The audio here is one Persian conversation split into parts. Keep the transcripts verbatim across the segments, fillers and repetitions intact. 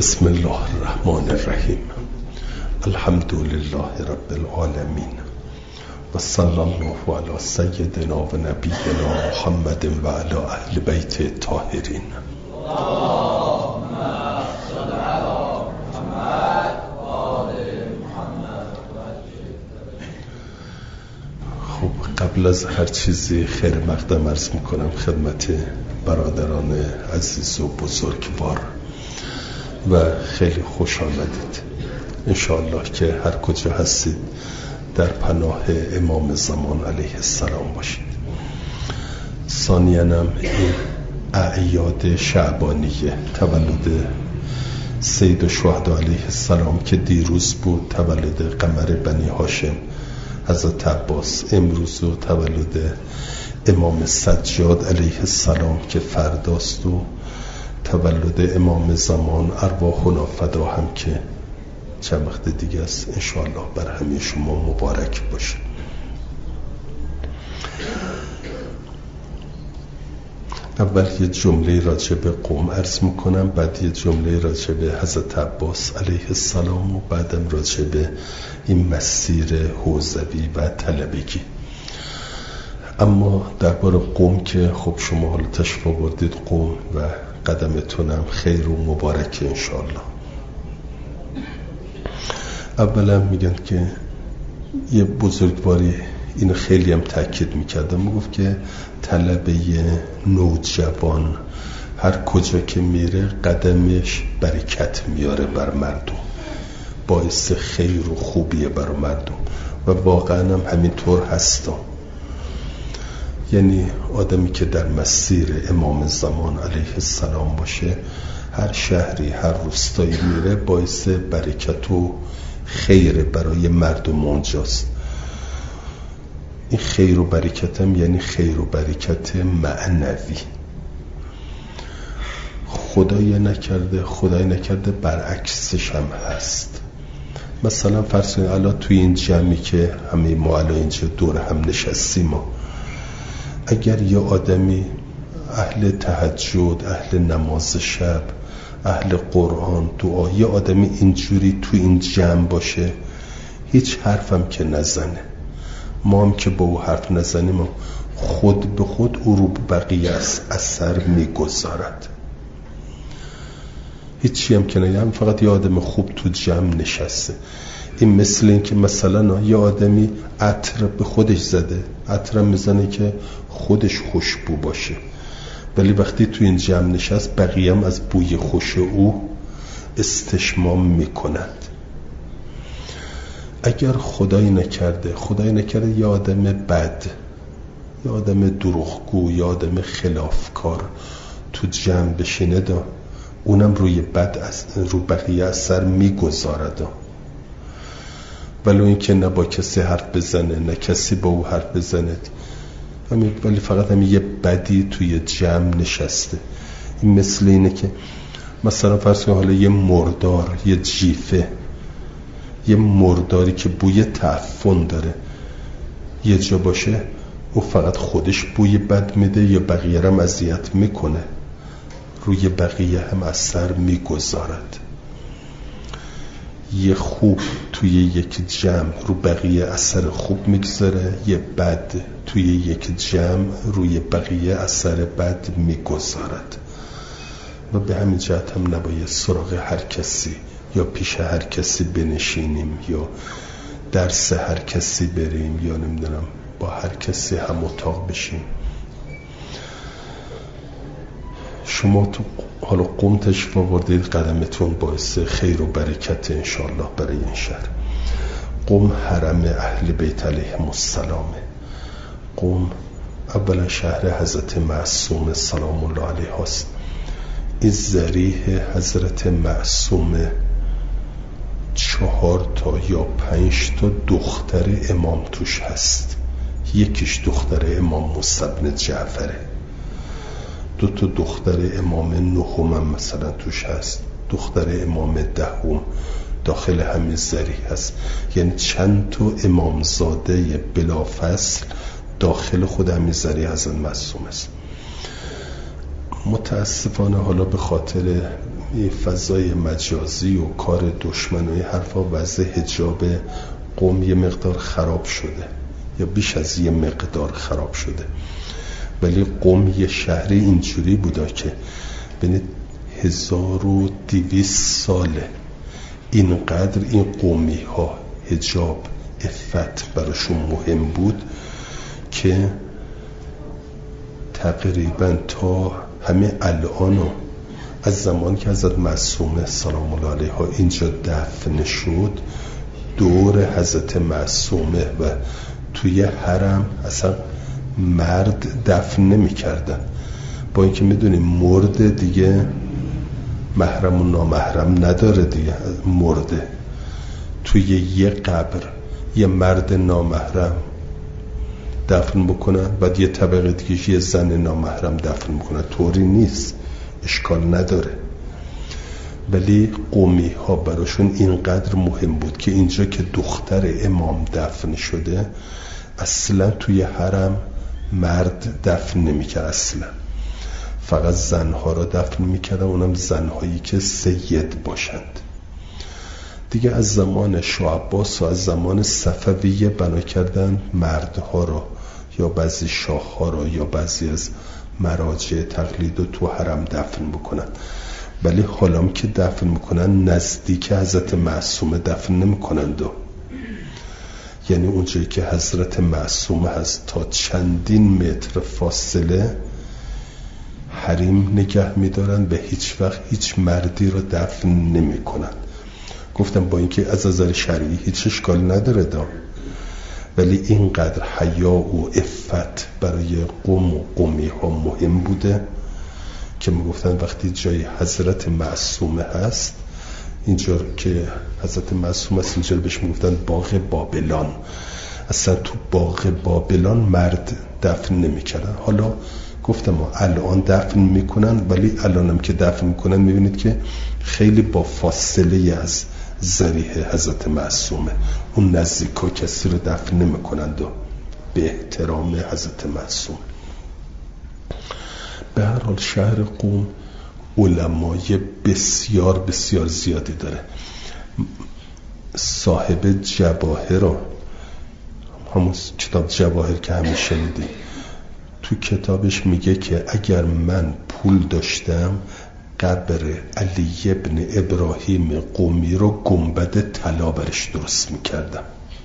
بسم الله الرحمن الرحیم. الحمد لله رب العالمین و صلی الله علی سیدنا و نبینا محمد و علی اهل بیت الطاهرین. اللهم صل علی محمد و آل محمد. خب قبل از هر چیزی خیر مقدم عرض میکنم خدمت برادران عزیز و بزرگوار و خیلی خوش آمدید. انشاءالله که هر کجا هستید در پناه امام زمان علیه السلام باشید. ثانیاً هم این اعیاد شعبانیه تولد سید الشهدا علیه السلام که دیروز بود، تولد قمر بنی هاشم حضرت عباس، امروز و تولد امام سجاد علیه السلام که فرداست و تولد امام زمان ارواحنا فدا هم که چند وقت دیگه است. انشاءالله بر همه شما مبارک باشه. اول یه جمله راجع به قوم عرض میکنم، بعد یه جمله راجع به حضرت عباس علیه السلام و بعدم راجع به این مسیر حوزوی و طلبگی. اما درباره قوم که خب شما حالا تشریف آوردید قوم و قدمتونم خیر و مبارک انشاءالله. اولا میگن که یه بزرگواری اینو خیلی هم تاکید میکرده، میگفت که طلبه نوجوان هر کجا که میره قدمش برکت میاره بر مردم، باعث خیر و خوبیه بر مردم و واقعا هم همینطور هستا. یعنی آدمی که در مسیر امام زمان علیه السلام باشه هر شهری هر روستایی میره باعث برکت و خیر برای مردم اونجاست. این خیر و برکت هم یعنی خیر و برکت معنوی. خدای نکرده خدای نکرده برعکسش هم هست. مثلا فرض کنید الان توی این جمعی که همه ما الان اینجا دور هم نشستیم ما، اگر یه آدمی اهل تهجد، اهل نماز شب، اهل قرآن، دعا، یه آدمی اینجوری تو این جمع باشه هیچ حرفم که نزنه، ما هم که با او حرف نزنیم خود به خود او رو بقیه اثر میگذارد. هیچی هم که نگم، فقط یه آدم خوب تو جمع نشسته. این مثل این که مثلا یه آدمی عطر به خودش زده، عطر میزنه که خودش خوشبو باشه، ولی وقتی تو این جمع نشست بقیه هم از بوی خوش او استشمام میکنند. اگر خدای نکرده خدای نکرده یه آدم بد، یه آدم دروغگو، یه آدم خلافکار تو جمع بشینه دا اونم روی بد از رو بقیه اثر میگذارد، ولی این که نه با کسی حرف بزنه نه کسی با او حرف بزنه، ولی فقط هم یه بدی توی جمع نشسته. این مثل اینه که مثلا فرض کن حالا یه مردار، یه جیفه، یه مرداری که بوی تعفن داره یه جا باشه، او فقط خودش بوی بد میده یا بقیه هم اذیت میکنه، روی بقیه هم اثر میگذارد. یه خوب توی یک جمع رو بقیه اثر خوب میگذاره، یه بد توی یک جمع روی بقیه اثر بد میگذارد. و به همین جهت هم نباید سراغ هر کسی یا پیش هر کسی بنشینیم یا درس هر کسی بریم یا نمیدونم با هر کسی هم اتاق بشیم. شما تو حالا قوم تشریف آوردید، قدمتون باعث خیر و برکت انشاءالله برای این شهر. قوم حرم اهل بیت علیهم السلامه. قوم اولا شهر حضرت معصوم سلام الله علیه هست. این ذریح حضرت معصوم چهار تا یا پنج تا دختر امام توش هست. یکیش دختر امام موسی بن جعفره، دو تا دختر امام نهم هم مثلا توش هست، دختر امام دهم داخل همین ذریح هست. یعنی چند تا امامزاده بلافصل داخل خود همین ذریح حضرت معصوم است. متاسفانه حالا به خاطر این فضای مجازی و کار دشمن و این حرفا وضع حجاب قم یه مقدار خراب شده یا بیش از یه مقدار خراب شده، ولی قم یه شهری اینجوری بودا که ببینید هزار و دویست ساله اینقدر این قومی ها حجاب عفت براشون مهم بود که تقریبا تا همه الانو از زمان که حضرت معصومه سلام الله علیها اینجا دفن شد، دور حضرت معصومه و توی حرم اصلا مرد دفن نمی کردن، با اینکه میدونیم مرد دیگه محرم و نامحرم نداره دیگه، مرده توی یه قبر یه مرد نامحرم دفن بکنن، بعد یه طبقه دیگه یه زن نامحرم دفن بکنن، طوری نیست، اشکال نداره. ولی قومی ها براشون اینقدر مهم بود که اینجا که دختر امام دفن شده اصلا توی حرم مرد دفن نمیکرد، اصلا فقط زنها را دفن میکردن، اونم زنهایی که سید باشند. دیگه از زمان شاه عباس و از زمان صفویه بنا کردن مردها را یا بعضی شاهها را یا بعضی از مراجع تقلید رو تو حرم دفن بکنن، ولی حالا که دفن میکنن نزدیک حضرت معصومه دفن نمیکنند، یعنی اونجایی که حضرت معصومه هست تا چندین متر فاصله حریم نگه میدارن، به هیچ وقت هیچ مردی رو دفن نمی کنن. گفتم با اینکه از نظر شرعی هیچ اشکال نداره دا، ولی اینقدر حیا و عفت برای قوم و قومی ها مهم بوده که میگفتن وقتی جای حضرت معصومه هست، اینجا که حضرت معصومه هست اینجا بهش میگفتن باغ بابلان، اصلا تو باغ بابلان مرد دفن نمی کردن. حالا گفتم الان دفن میکنن، ولی الانم که دفن میکنن میبینید که خیلی با فاصله از ذریح حضرت معصومه، اون نزدیکا کسی رو دفن نمیکنند و به احترام حضرت معصوم. به هر حال شهر قم علمای بسیار بسیار زیادی داره. صاحب جواهر رو، همون کتاب جواهر که همه شنیدی، تو کتابش میگه که اگر من پول داشتم قبر علی ابن ابراهیم قمی رو گنبد طلا برش درست میکردم.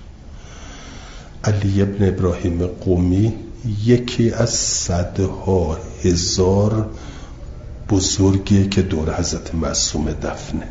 علی ابن ابراهیم قمی یکی از صدها هزار بزرگیه که دور حضرت معصومه دفنه،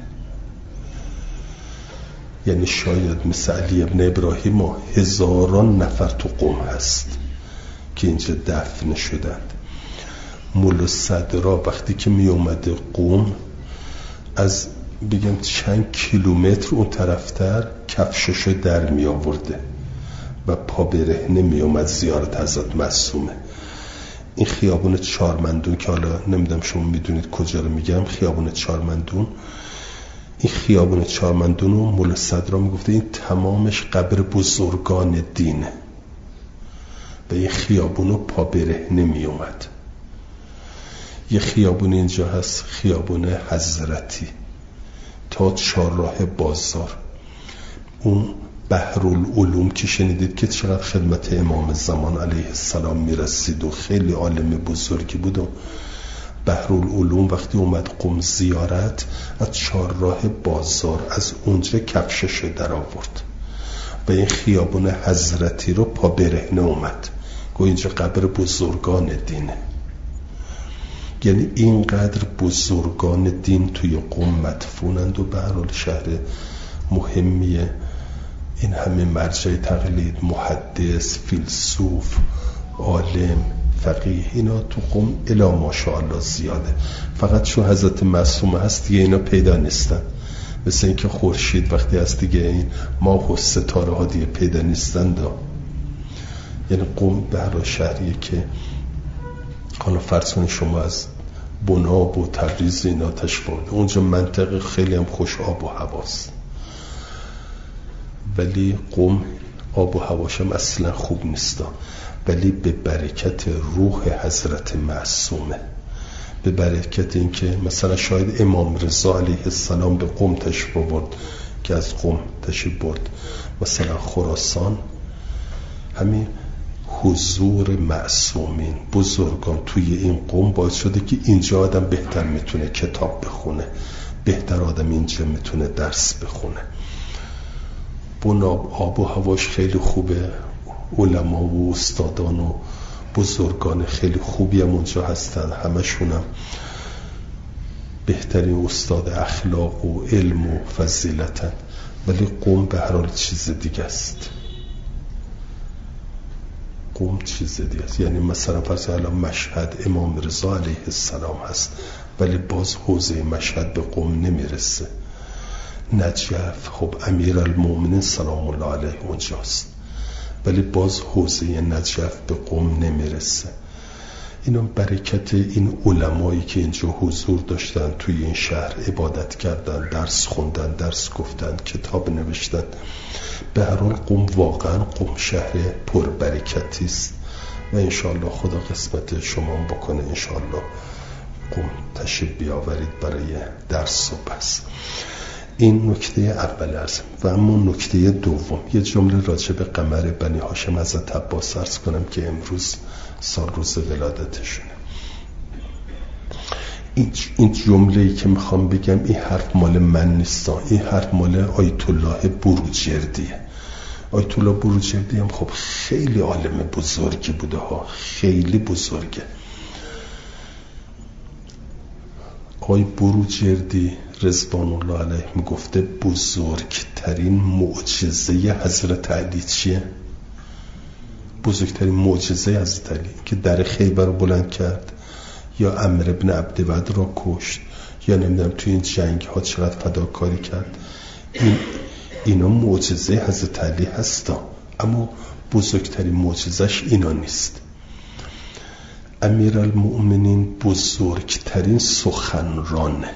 یعنی شاید مثل علی ابن ابراهیم و هزاران نفر تو قم هست که اینجا دفن شدند. مولا صدرا وقتی که می اومده قم از بگم چند کیلومتر اون طرفتر کفششو در می آورده و پا برهنه می اومد زیارت حضرت معصومه. این خیابون چارمندون که حالا نمیدونم شما میدونید کجا رو میگم، خیابون چارمندون، این خیابون چارمندون رو مولا صدرا میگفته این تمامش قبر بزرگان دینه و این خیابون رو پا برهنه می اومد. یه خیابون اینجا هست، خیابون حضرتی تا چهارراه بازار، اون بحرالعلوم که شنیدید که چقدر خدمت امام زمان علیه السلام میرسید و خیلی عالم بزرگی بود، و بحرالعلوم وقتی اومد قم زیارت از چهارراه بازار از اونجا کفشش در آورد و این خیابون حضرتی رو پا برهنه اومد، گو اینجا قبر بزرگان دینه. یعنی اینقدر بزرگان دین توی قم مدفونند و به هر حال شهر مهمیه. این همه مرجع تقلید، محدث، فیلسوف، عالم، فقیه، اینا تو قم الا ماشاءالله زیاده. فقط چون حضرت معصومه هست دیگه اینا پیدا نیستن، مثل اینکه خورشید وقتی هست دیگه این ماه و ستاره ها دیگه پیدا نیستن دا. یعنی قم به هر شهریه که حالا فرض کنید شما از بناب و تبریز اینا تشریف آورده، اونجا منطقه خیلی هم خوش آب و هواست، ولی قم آب و هواش هم اصلا خوب نیستا، ولی به برکت روح حضرت معصومه، به برکت این که مثلا شاید امام رضا علیه السلام به قم تشریف برد که از قم تشریف برد، مثلا خراسان، همین حضور معصومین بزرگان توی این قم باعث شده که اینجا آدم بهتر میتونه کتاب بخونه، بهتر آدم اینجا میتونه درس بخونه. بناب آب و هواش خیلی خوبه، علما و استادان و بزرگان خیلی خوبی هم اونجا هستن، همشون هم بهترین استاد اخلاق و علم و فضیلتن. ولی قم به هر حال چیز دیگه است، قم چیز دیگه است. یعنی مثلا فرض الان مشهد امام رضا علیه السلام هست ولی باز حوزه مشهد به قم نمیرسه. نجف خب امیرالمومنین سلام الله علیه اونجاست ولی باز حوزه نجف به قم نمیرسه. اینا برکت این علمایی که اینجا حضور داشتن، توی این شهر عبادت کردن، درس خوندن، درس گفتن، کتاب نوشتن. به هر حال قم واقعا قم شهر پر برکتی است و انشاءالله خدا قسمت شما بکنه انشاءالله قم تشریف بیاورید برای درس و بس. این نکته اول است. و اما نکته دوم، یه جمله راجع به قمر بنی هاشم حضرت عباس عرض کنم که امروز سال روز ولادتشونه. این این جمله‌ای که میخوام بگم این حرف مال من نیست، این حرف مال آیت الله بروجردیه. آیت الله بروجردی هم خب خیلی عالم بزرگی بوده ها، خیلی بزرگه. آقای بروجردی رضوان الله علیه میگفته بزرگترین معجزه حضرت علی چیه؟ بزرگترین معجزه حضرت علی که در خیبر رو بلند کرد، یا عمرو بن عبدود را کشت، یا نمیدونم توی این جنگ ها چقدر فداکاری کرد. این اینا معجزه حضرت علی هستا، اما بزرگترین معجزش اینا نیست. امیرالمؤمنین بزرگترین سخنران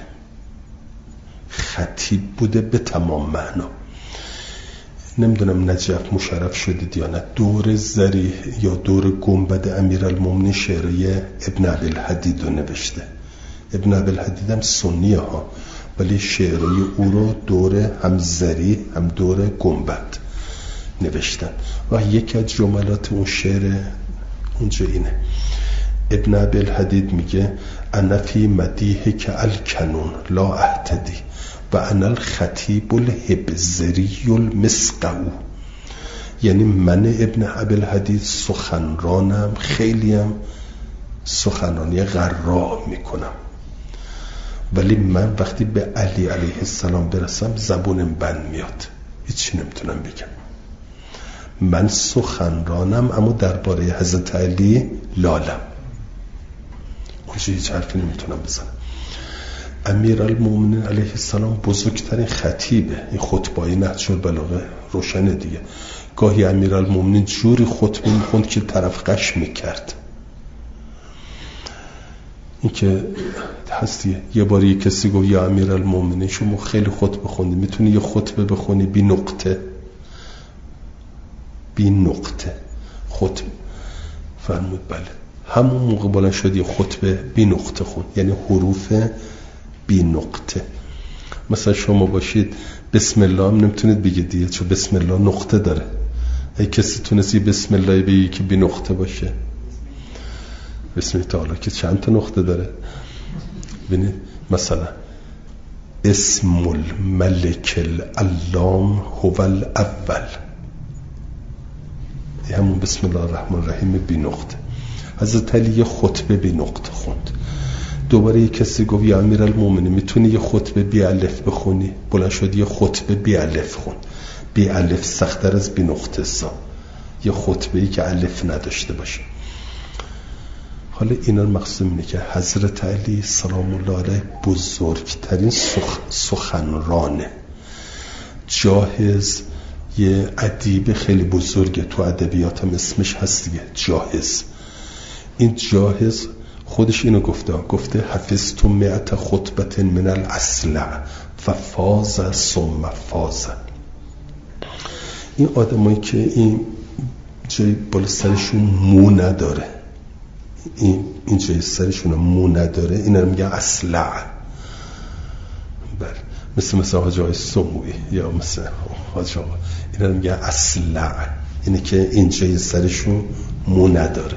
خطیب بوده به تمام معنا. نمیدونم نجف مشرف شدید یا نه، دور زریح یا دور گنبد امیرالمؤمنین شعرهای ابن ابی‌الحدید رو نوشته. ابن ابی‌الحدید هم سنیه ها ولی شعرهای او رو دور هم زریح هم دور گنبد نوشتن و یکی از جملات اون شعر اونجا اینه. ابن ابی‌الحدید میگه انا فی مدیح که الکنون لا اهتدی و انا الخطیب الحبزری المسقو. یعنی من ابن ابی‌الحدید سخنرانم، خیلی هم سخنرانی غراء میکنم ولی من وقتی به علی علیه السلام برسم زبونم بند میاد، هیچی نمیتونم بگم. من سخنرانم اما درباره حضرت علی لالم، اونجا هیچ حرفی نمیتونم بزنم. امیرالمومنین علیه السلام بزرگترین خطیبه. این خطبای نهج البلاغه روشنه دیگه. گاهی امیرالمومنین جوری خطبه میخوند که طرف قش میکرد. این که هستیه. یه باری کسی گفت یا امیرالمومنین شما خیلی خطبه خوندی، میتونی یه خطبه بخونی بی نقطه بی نقطه خطبه؟ فرمود بله. همون موقع بلند شد یه خطبه بی نقطه خون، یعنی حروف بی نقطه. مثلا شما باشید بسم الله هم نمیتونید بگید دیگه چون بسم الله نقطه داره. ای کسی تونستی بسم الله بگی که بی نقطه باشه؟ بسم الله تعالی که چند تا نقطه داره. ببینید مثلا اسم الملک العلام هو الاول، همون بسم الله الرحمن الرحیم بی نقطه. حضرت علی یه خطبه بی نقطه خوند. دوباره یه کسی گفت یا امیرالمومنین میتونی یه خطبه بی الف بخونی؟ بلند شد یه خطبه بی الف خون. بی الف سخت‌تر از بی نقطه سا، یه خطبه‌ای که الف نداشته باشه. حالا اینا مقصود اینه که حضرت علی سلام الله علیه بزرگترین سخ... سخنرانه. جاهز یه ادیب خیلی بزرگه، تو ادبیات هم اسمش هست دیگه، جاهز. این جاهز خودش اینو گفته گفته حفظت مئت خطبت من الاصلع ففاز ثم فاز. این آدمایی که این جای بالا سرشون مو نداره، این این جای سرشون مو نداره، اینا رو میگن اصلع. بله، مثل مثل حاج آقای سموی یا مثل حاج آقا، اینا رو میگن اصلع، اینه که این جای سرشون مو نداره.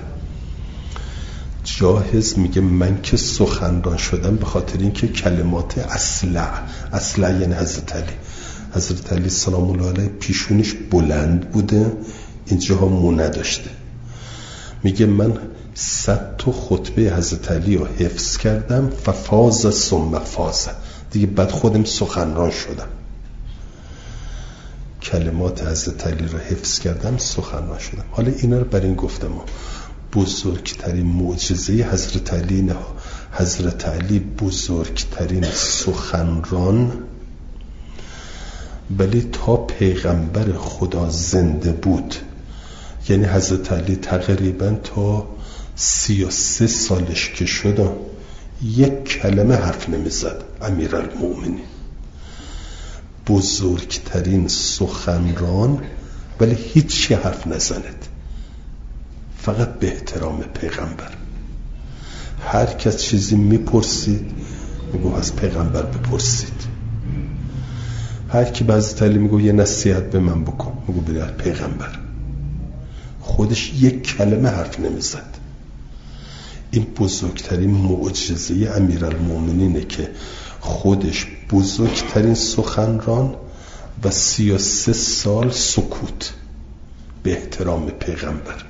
جاهز میگه من که سخنران شدم به خاطر اینکه کلمات اصلع، اصلع یعنی حضرت علی، حضرت علی سلام الله علیه پیشونش بلند بوده، اینجاها مو نداشته. میگه من صد تا خطبه حضرت علی رو حفظ کردم، ففاز ثم فاز، دیگه بعد خودم سخنران شدم. کلمات حضرت علی رو حفظ کردم، سخنران شدم. حالا اینا رو برای این گفتم بزرگترین معجزه حضرت علی نه، حضرت علی بزرگترین سخنران، ولی تا پیغمبر خدا زنده بود، یعنی حضرت علی تقریبا تا سی و سه سالش که شد یک کلمه حرف نمیزد. امیرالمومنین بزرگترین سخنران، ولی هیچی حرف نزند، فقط به احترام پیغمبر. هر کس چیزی میپرسید میگو از پیغمبر بپرسید. هر کی به حضرت علی میگو یه نصیحت به من بکن، میگو بده پیغمبر. خودش یک کلمه حرف نمیزد. این بزرگترین معجزه امیرالمومنینه که خودش بزرگترین سخنران و سی و سه سال سکوت به احترام پیغمبر.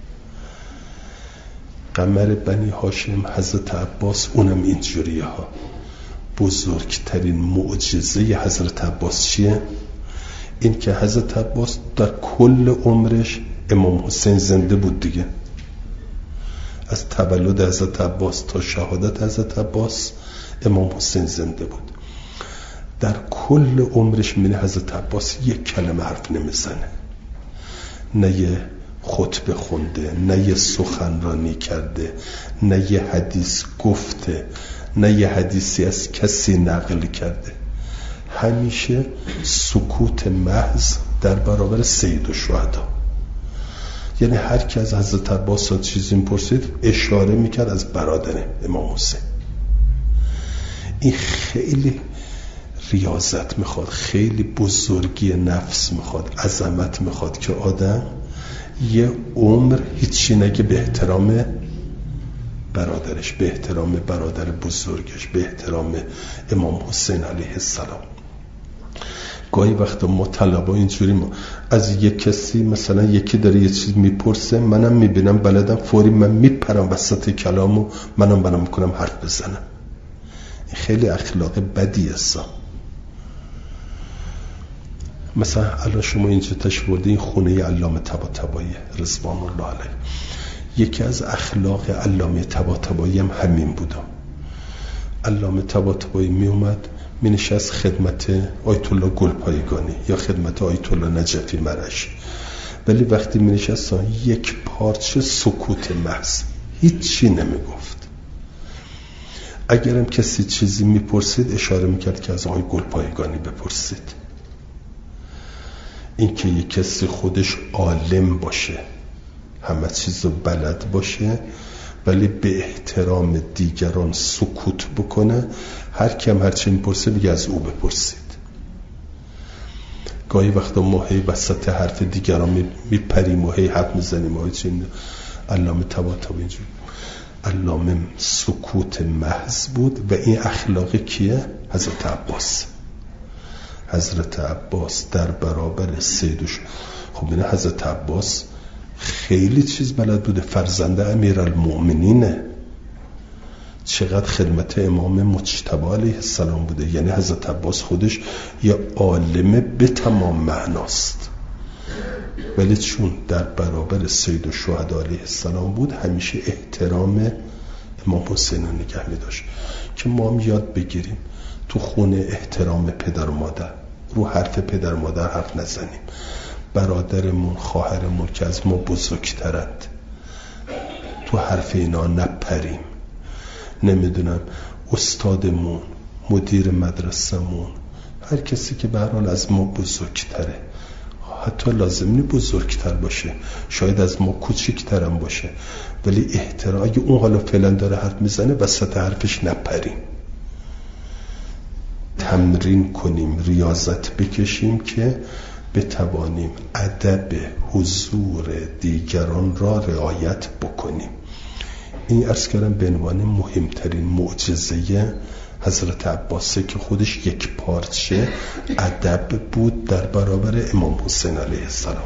قمر بنی هاشم حضرت عباس اونم اینجوریه ها. بزرگترین معجزه حضرت عباس چیه؟ این که حضرت عباس در کل عمرش امام حسین زنده بود دیگه. از تولد حضرت عباس تا شهادت حضرت عباس امام حسین زنده بود. در کل عمرش میره حضرت عباس یک کلمه حرف نمیزنه، نه یه خطبه خونده، نه یه سخنرانی کرده، نه یه حدیث گفته، نه یه حدیثی از کسی نقل کرده. همیشه سکوت محض در برابر سید الشهدا. یعنی هر کی از حضرت عباس چیزی میپرسید اشاره میکرد از برادر امام حسین. این خیلی ریاضت میخواد، خیلی بزرگی نفس میخواد، عظمت میخواد که آدم یه عمر هیچی نگه به احترام برادرش، به احترام برادر بزرگش، به احترام امام حسین علیه السلام. گاهی وقتا ما طلبا اینجوری، ما از یک کسی مثلا یکی داره یه چیز میپرسه، منم میبینم بلدم، فوری من میپرم وسط کلامو، منم بنا میکنم حرف بزنم. این خیلی اخلاق بدی است. مثلا الان شما اینجا تشریف بردین، این خونه علامه طباطبایی رضوان الله علیه، یکی از اخلاق علامه طباطبایی هم همین بود. علامه طباطبایی می اومد می نشست خدمت آیت الله گلپایگانی یا خدمت آیت الله نجفی مرش، ولی وقتی می نشست یک پارچه سکوت محض، هیچی نمی گفت. اگرم کسی چیزی می پرسید اشاره می کرد که از آقای گلپایگانی بپرسید. این که یک کسی خودش عالم باشه، همه چیز رو بلد باشه، ولی به احترام دیگران سکوت بکنه، هر کیم هر چی میپرسه بگه از او بپرسید. گاهی وقتا ما هی وسط حرف دیگران میپریم و هی حرف میزنیم و چین. علامه طباطبایی اینجوری، علامه سکوت محض بود. و این اخلاق کیه؟ حضرت عباس. حضرت عباس در برابر سیدش، خب این حضرت عباس خیلی چیز بلد بوده، فرزند امیرالمومنینه، چقدر خدمت امام مجتبی علیه السلام بوده. یعنی حضرت عباس خودش یه عالم به تمام معناست، ولی چون در برابر سید الشهدا علیه السلام بود، همیشه احترام امام حسین رو نگه می داشت. که ما هم یاد بگیریم تو خونه احترام پدر و مادر، رو حرف پدر و مادر حرف نزنیم. برادرمون، خواهرمون که از ما بزرگترند، تو حرف اینا نپریم. نمیدونم استادمون، مدیر مدرسمون، هر کسی که به هر حال از ما بزرگتره، حتی لازم نی بزرگتر باشه، شاید از ما کوچکتر هم باشه، ولی احترام. اگه اون حالا فعلا داره حرف میزنه وسط حرفش نپریم، تمرین کنیم، ریاضت بکشیم که بتوانیم ادب حضور دیگران را رعایت بکنیم. این عرض کردم به عنوان مهمترین معجزه حضرت عباسه که خودش یک پارچه ادب بود در برابر امام حسین علیه السلام.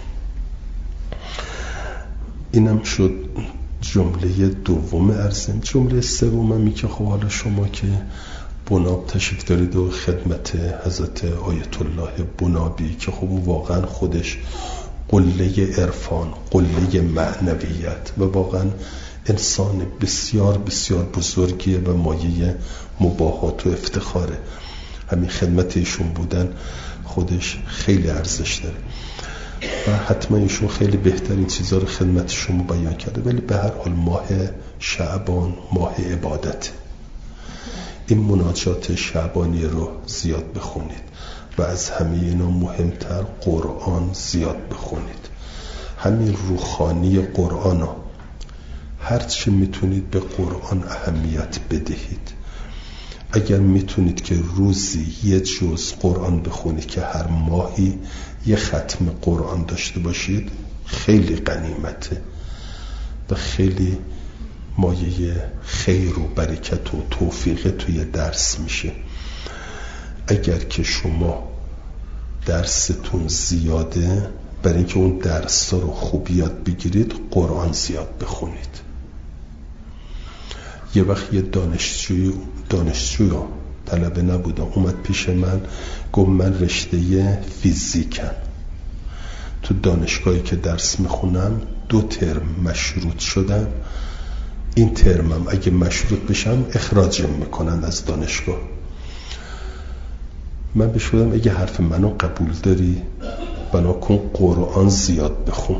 اینم شد جمله دوم ارزم. جمله سومی که خب حالا شما که بناب تشریف دارید و خدمت حضرت آیت الله بنابی که خب واقعا خودش قله عرفان، قله معنویت و واقعا انسان بسیار بسیار بزرگیه و مایه مباهات و افتخاره. همین خدمت ایشون بودن خودش خیلی ارزش داره و حتما ایشون خیلی بهترین چیزا رو خدمت شما بیان کرده. ولی به هر حال ماه شعبان ماه عبادت، این مناجات شعبانی رو زیاد بخونید و از همه اینا مهمتر قرآن زیاد بخونید. همین روحانی قرآن ها هر چی میتونید به قرآن اهمیت بدهید. اگر میتونید که روزی یه جز قرآن بخونید که هر ماهی یه ختم قرآن داشته باشید خیلی غنیمته و خیلی مایه خیر و برکت و توفیق توی درس میشه. اگر که شما درستون زیاده، برای اینکه اون درس رو خوب یاد بگیرید قرآن زیاد بخونید. یه وقت یه دانشجوی دانشجوی طلبه نبودم اومد پیش من گفت من رشته فیزیکم، تو دانشگاهی که درس میخونم دو ترم مشروط شدم، این ترمم اگه مشروط بشم اخراجم میکنن از دانشگاه. من بهش گفتم اگه حرف منو قبول داری بناکن قرآن زیاد بخون.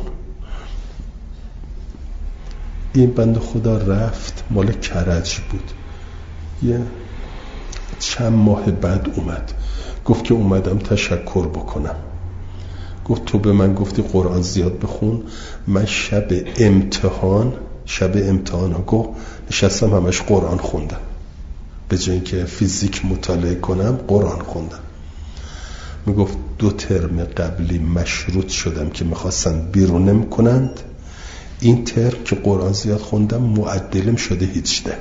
این بنده خدا رفت، مال کرج بود، یه چند ماه بعد اومد گفت که اومدم تشکر بکنم. گفت تو به من گفتی قرآن زیاد بخون، من شب امتحان شب امتحان ها گفت نشستم همش قرآن خوندم، به جای اینکه فیزیک مطالعه کنم قرآن خوندم. میگفت دو ترم قبلی مشروط شدم که میخواستن بیرونم کنند، این ترم که قرآن زیاد خوندم معدلم شده هیچده.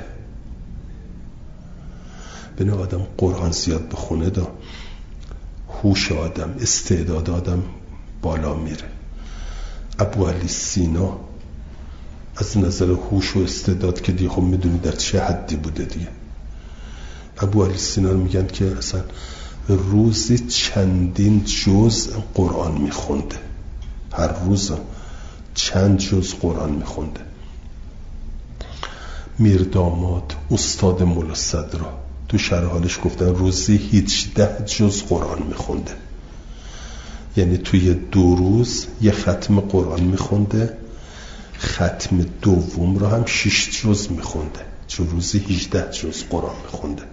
بنو آدم قرآن زیاد بخونه دا هوش آدم، استعداد آدم بالا میره. ابو علی سینا از نظر هوش و استعداد که دیگه خب میدونی در چه حدی بوده دیگه. ابو علی سینا میگن که اصلا روزی چندین جز قرآن میخونده، هر روز چند جز قرآن میخونده. میرداماد استاد مولا صدرا تو شرح حالش گفتن روزی هجده جز قرآن میخونده، یعنی توی دو روز یه ختم قرآن میخونده، ختم دوم رو هم شش جز میخونده، چون روزی هجده جز قرآن میخونده.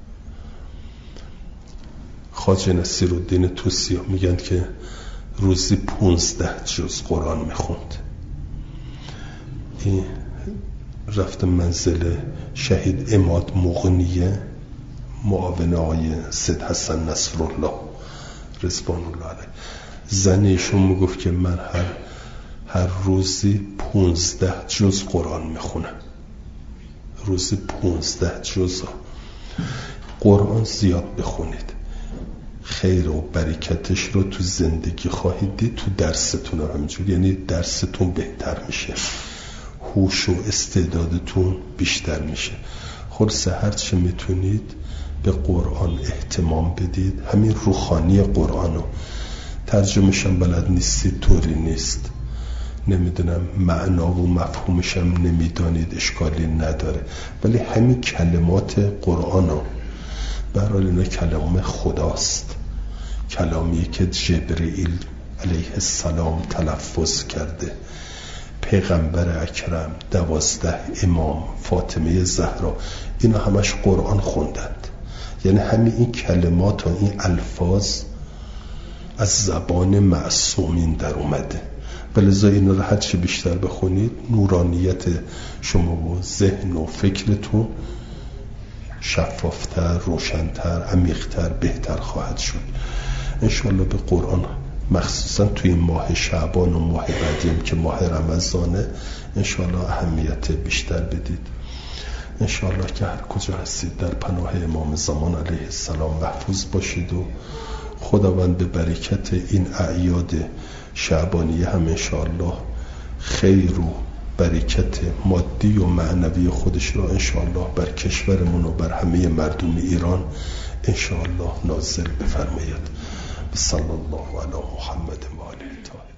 خواجه نصیرالدین توسی میگن که روزی پونزده جز قرآن میخوند. این رفت منزل شهید عماد مغنیه، معاون آقای سید حسن نصرالله رضوان الله علیه. زن ایشون میگفت که من هر هر روزی پونزده جز قرآن میخونم، روزی پونزده جز. قرآن زیاد بخونید، خیر و برکتش رو تو زندگی خواهید دید، تو درستون هم همینجور، یعنی درستون بهتر میشه، هوش و استعدادتون بیشتر میشه. خلاصه هر چه میتونید به قرآن اهتمام بدید. همین روحانی قرآن رو ترجمهش هم بلد نیستید طوری نیست، نمیدونم معنا و مفهومش هم نمیدانید اشکالی نداره، ولی همین کلمات قرآن رو، برای اینا کلام خداست، کلامی که جبرئیل علیه السلام تلفظ کرده، پیغمبر اکرم، دوازده امام، فاطمه زهرا، اینا همش قرآن خوندند. یعنی همین این کلمات و این الفاظ از زبان معصومین در اومده. ولذا این رو هر چی بیشتر بخونید نورانیت شما و ذهن و فکرتون شفافتر، روشنتر، عمیقتر، بهتر خواهد شد انشالله. به قرآن مخصوصا توی ماه شعبان و ماه بعدیم که ماه رمضانه انشالله اهمیت بیشتر بدید. انشالله که هر کجا هستید در پناه امام زمان علیه السلام محفوظ باشید و خداوند به برکت این اعیاد شعبانیه هم انشالله خیر و برکت مادی و معنوی خودش را انشالله بر کشورمون و بر همه مردم ایران انشالله نازل بفرماید. صلی الله علی محمد و آله الطاهرین.